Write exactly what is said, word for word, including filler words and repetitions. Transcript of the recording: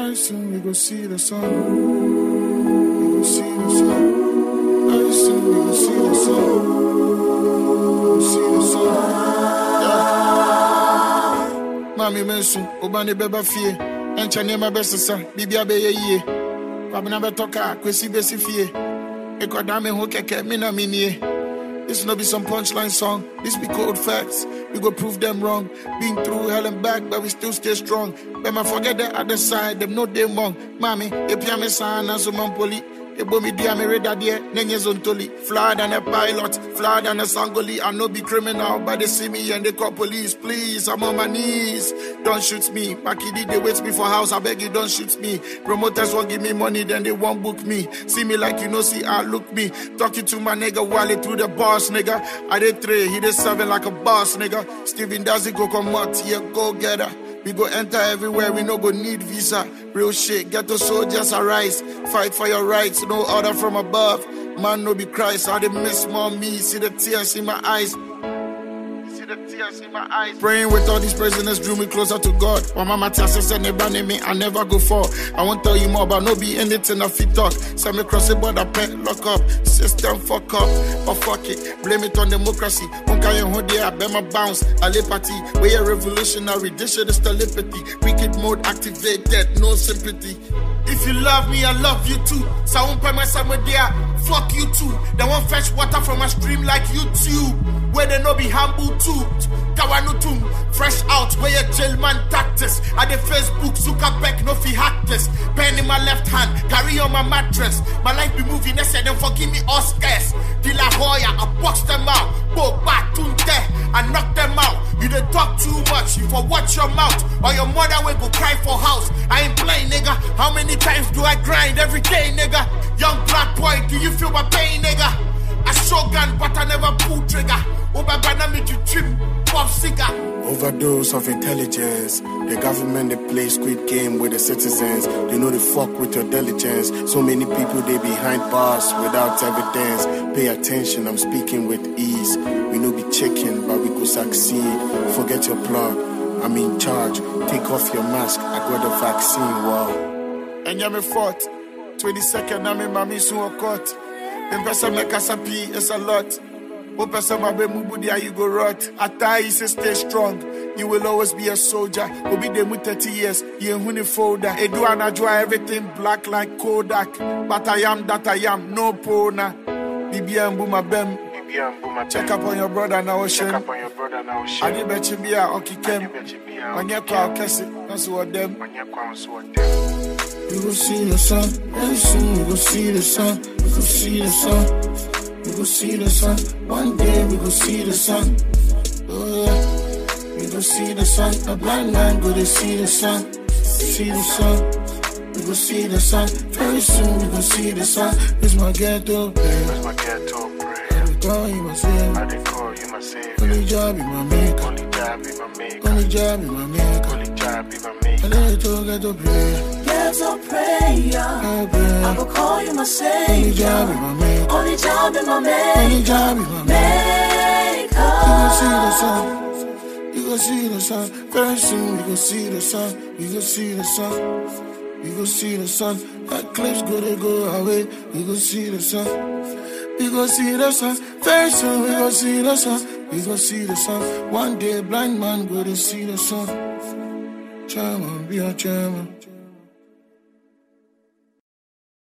Very soon we go see the sun. We go see the sun. Very soon we go see the sun. We go see the sun. Yeah. Mami mensu, obani beba fie. Encha nema besa sa, bibia be ye ye. Wabina betoka, kwesi besi fie. Eko dame ho keke, mina minie. This no be some punchline song. This be cold facts. We go prove them wrong. Been through hell and back, but we still stay strong. But I forget the other side, them no them wrong. Mami, if you me son and some poli. E bomi dia me reda die, nenye zontoli. Flawed and a pilot, flawed and a sangoli. I no be criminal, but they see me and they call police. Please, I'm on my knees. Don't shoot me. Makidi, they wait me for house. I beg you, don't shoot me. Promoters won't give me money, then they won't book me. See me like you know, see I look me. Talking to my nigga Wally through the boss, nigga. I did three, he did seven like a boss, nigga. Steven does it go come out, yeah, go get her. We go enter everywhere, we no go need visa. Real shit, ghetto soldiers arise. Fight for your rights, no order from above. Man no be Christ, I did miss more me. See the tears in my eyes. See the tears in my eyes. Praying with all these prisoners drew me closer to God. My mama tells us and never name me, I never go for. I won't tell you more about no be anything if you talk. Send me cross the border, pet, lock up. System fuck up, or fuck it. Blame it on democracy. Unka yen hold there, I bet my bounce. Ale party, we a revolutionary. This shit is telepathy. Wicked mode activated, no sympathy. If you love me, I love you too. So I won't pay my somewhere there. Fuck you too. They won't fetch water from a stream like YouTube. Where they no be humble too. Kawanutum, fresh out, where your jail man tactics. At the Facebook, Zuckerberg, no fee hack this. Pen in my left hand, carry on my mattress. My life be moving, they say them forgive me all scarce. De La Hoya, I box them out. Bo Batunte, I knock them out. You don't talk too much, you for watch your mouth. Or your mother will go cry for house. I ain't playing, nigga. How many times do I grind every day, nigga? Young black boy, do you feel my pain, nigga? I shotgun, but I never pull trigger. Obabana make you trim, pop cigar. Overdose of intelligence. The government, they play squid game with the citizens. They know they fuck with your diligence. So many people, they behind bars without evidence. Pay attention, I'm speaking with ease. We know be chicken, but we go succeed. Forget your plug, I'm in charge. Take off your mask, I got the vaccine, wow. And you're me fought. twenty-second, I'm in my mission or court. Then person make us happy, it's a lot. O person my baby mubudia, you go rot. Ata is say stay strong. You will always be a soldier. Obi demu thirty years, you ain't huni folder. Edu anajua everything black like Kodak. But I am that I am, no pona. Bibi ambu my bem. Check up on your brother now, Ocean. Check up on your brother now, Ocean. Adi bechi biya, oki kem. Onye kwa okesi, that's what them. We go see the sun, very soon we go see the sun. We go see the sun, we go see the sun. One day we go see the sun. Oh yeah, we go see the sun. A blind man go to see the sun. See the sun, we go see the sun. Very soon we go see the sun. It's my ghetto prayer. It's my ghetto prayer. I dey call you my savior. I dey call you my savior. Only job be my maker. Only job be my maker. Only job be my maker. Only job be my I maker. let it all ghetto prayer. Ghetto prayer. Oh prayer. I will call you my savior. Only job be my maker. Only job in my maker. Only job be my maker. You go see the sun. You go see the sun. Very soon we go see the sun. We go see the sun. We go see the sun. That clips go to go away. We go see the sun. We go see the sun. Very soon we go see the sun. We go see the sun. One day blind man go to see the sun. Chairman, be a chairman.